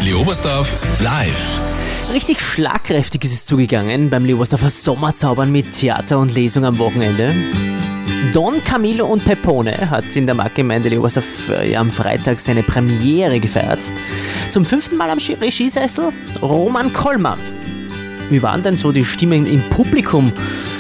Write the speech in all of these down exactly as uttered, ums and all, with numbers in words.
Leobersdorf live. Richtig schlagkräftig ist es zugegangen beim Leobersdorfer Sommerzaubern mit Theater und Lesung am Wochenende. Don Camillo und Pepone hat in der Marktgemeinde Leobersdorf äh, am Freitag seine Premiere gefeiert. Zum fünften Mal am Regiesessel Roman Kollmann. Wie waren denn so die Stimmen im Publikum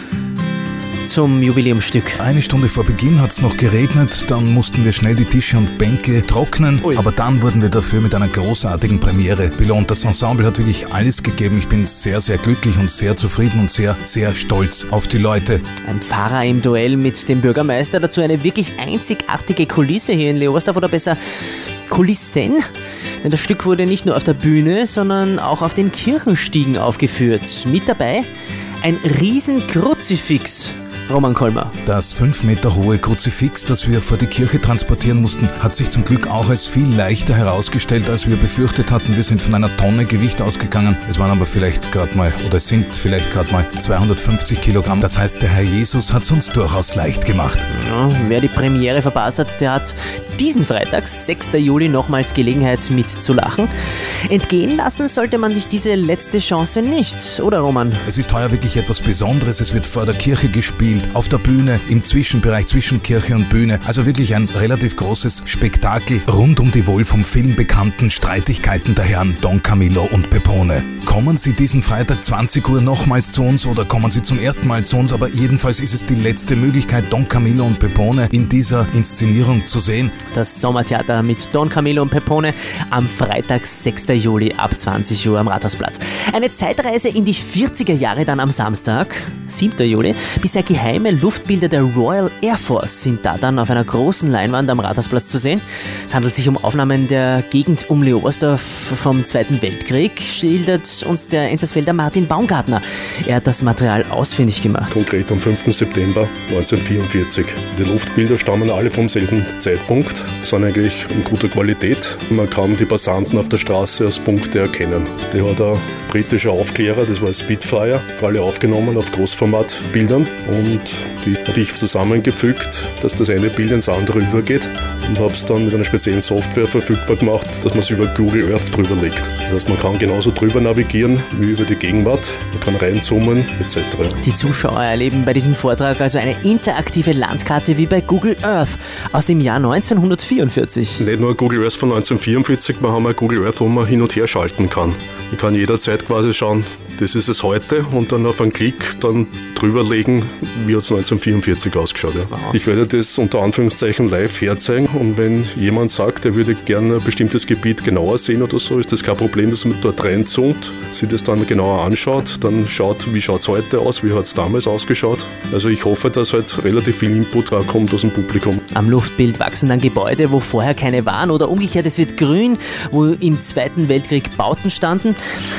zum Jubiläumsstück? Eine Stunde vor Beginn hat es noch geregnet, dann mussten wir schnell die Tische und Bänke trocknen, Ui. aber dann wurden wir dafür mit einer großartigen Premiere belohnt. Das Ensemble hat wirklich alles gegeben. Ich bin sehr, sehr glücklich und sehr zufrieden und sehr, sehr stolz auf die Leute. Ein Pfarrer im Duell mit dem Bürgermeister, dazu eine wirklich einzigartige Kulisse hier in Leobersdorf, oder besser Kulissen. Denn das Stück wurde nicht nur auf der Bühne, sondern auch auf den Kirchenstiegen aufgeführt. Mit dabei ein riesen Kruzifix. Roman Kollmann. Das fünf Meter hohe Kruzifix, das wir vor die Kirche transportieren mussten, hat sich zum Glück auch als viel leichter herausgestellt, als wir befürchtet hatten. Wir sind von einer Tonne Gewicht ausgegangen. Es waren aber vielleicht gerade mal, oder es sind vielleicht gerade mal zweihundertfünfzig Kilogramm. Das heißt, der Herr Jesus hat es uns durchaus leicht gemacht. Ja, wer die Premiere verpasst hat, der hat diesen Freitag, sechsten Juli, nochmals Gelegenheit mitzulachen. Entgehen lassen sollte man sich diese letzte Chance nicht, oder Roman? Es ist heuer wirklich etwas Besonderes. Es wird vor der Kirche gespielt, auf der Bühne, im Zwischenbereich zwischen Kirche und Bühne. Also wirklich ein relativ großes Spektakel rund um die wohl vom Film bekannten Streitigkeiten der Herren Don Camillo und Pepone. Kommen Sie diesen Freitag zwanzig Uhr nochmals zu uns oder kommen Sie zum ersten Mal zu uns, aber jedenfalls ist es die letzte Möglichkeit, Don Camillo und Pepone in dieser Inszenierung zu sehen. Das Sommertheater mit Don Camillo und Pepone am Freitag, sechsten Juli ab zwanzig Uhr am Rathausplatz. Eine Zeitreise in die vierziger Jahre dann am Samstag, siebten Juli. Bisher geheime Luftbilder der Royal Air Force sind da dann auf einer großen Leinwand am Rathausplatz zu sehen. Es handelt sich um Aufnahmen der Gegend um Leobersdorf vom Zweiten Weltkrieg, schildert uns der Enzersfelder Martin Baumgartner. Er hat das Material ausfindig gemacht. Konkret am fünften September neunzehnhundertvierundvierzig. Die Luftbilder stammen alle vom selben Zeitpunkt, sind eigentlich in guter Qualität. Man kann die Passanten auf der Straße als Punkte erkennen. Die hat ein britischer Aufklärer, das war Spitfire, alle aufgenommen auf Großformatbildern, und die habe ich zusammengefügt, dass das eine Bild ins andere übergeht, und habe es dann mit einer speziellen Software verfügbar gemacht, dass man es über Google Earth drüber legt. Das heißt, man kann genauso drüber navigieren wie über die Gegenwart, man kann reinzoomen et cetera. Die Zuschauer erleben bei diesem Vortrag also eine interaktive Landkarte wie bei Google Earth aus dem Jahr neunzehnhundertvierundvierzig. Nicht nur Google Earth von neunzehnhundertvierundvierzig, wir haben auch Google Earth, wo man hin und her schalten kann. Ich kann jederzeit quasi schauen, das ist es heute, und dann auf einen Klick dann drüberlegen, wie hat es neunzehnhundertvierundvierzig ausgeschaut. Ja. Wow. Ich werde das unter Anführungszeichen live herzeigen, und wenn jemand sagt, er würde gerne ein bestimmtes Gebiet genauer sehen oder so, ist das kein Problem, dass man dort reinzoomt, sich das dann genauer anschaut, dann schaut, wie schaut es heute aus, wie hat es damals ausgeschaut. Also ich hoffe, dass halt relativ viel Input kommt aus dem Publikum. Am Luftbild wachsen dann Gebäude, wo vorher keine waren, oder umgekehrt, es wird grün, wo im Zweiten Weltkrieg Bauten standen.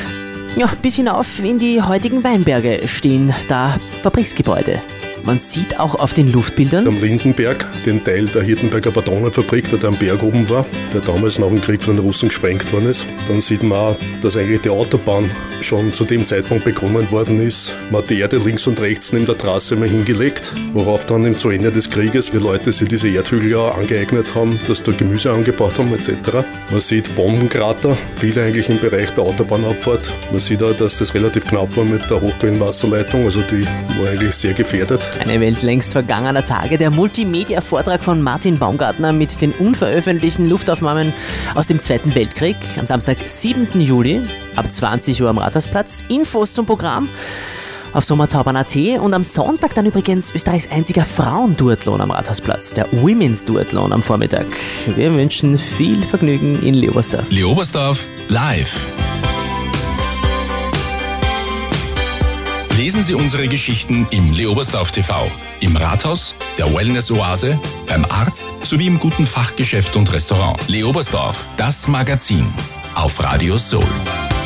Ja, bis hinauf in die heutigen Weinberge stehen da Fabriksgebäude. Man sieht auch auf den Luftbildern am Lindenberg, den Teil der Hirtenberger Patronenfabrik, der am Berg oben war, der damals nach dem Krieg von den Russen gesprengt worden ist. Dann sieht man auch, dass eigentlich die Autobahn schon zu dem Zeitpunkt begonnen worden ist. Man hat die Erde links und rechts neben der Trasse mal hingelegt, worauf dann zu Ende des Krieges, wie Leute sich diese Erdhügel ja angeeignet haben, dass da Gemüse angebaut haben et cetera. Man sieht Bombenkrater, viele eigentlich im Bereich der Autobahnabfahrt. Man sieht auch, dass das relativ knapp war mit der Hochquellenwasserleitung, also die war eigentlich sehr gefährdet. Eine Welt längst vergangener Tage, der Multimedia-Vortrag von Martin Baumgartner mit den unveröffentlichten Luftaufnahmen aus dem Zweiten Weltkrieg am Samstag, siebten Juli ab zwanzig Uhr am Rathausplatz. Infos zum Programm auf sommerzaubern punkt at, und am Sonntag dann übrigens Österreichs einziger Frauenduathlon am Rathausplatz, der Women's Duathlon am Vormittag. Wir wünschen viel Vergnügen in Leobersdorf. Leobersdorf live. Lesen Sie unsere Geschichten im Leobersdorf T V, im Rathaus, der Wellness-Oase, beim Arzt sowie im guten Fachgeschäft und Restaurant. Leobersdorf, das Magazin auf Radio Soul.